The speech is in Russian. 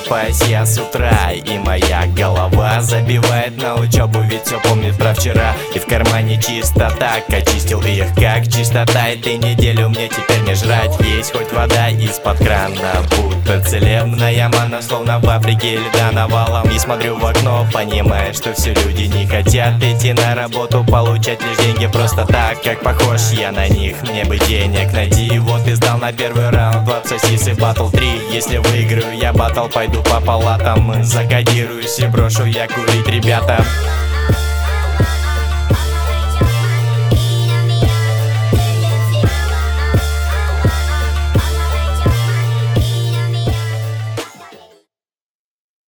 просыпаюсь я с утра, и моя голова забивает на учебу, ведь все помнит про вчера. И в кармане чистота, очистил их как чистота. И ты неделю мне теперь не жрать, есть хоть вода из-под крана, будто целебная манна, словно в Африке льда навалом. И смотрю в окно, понимая, что все люди не хотят идти на работу, получать лишь деньги просто так. Как похож я на них, мне бы денег найти. Вот и сдал на первый раунд в абсцессисы батл 3. Если выиграю я батл, пойду по палатам, закодируюсь и брошу я курить, ребята.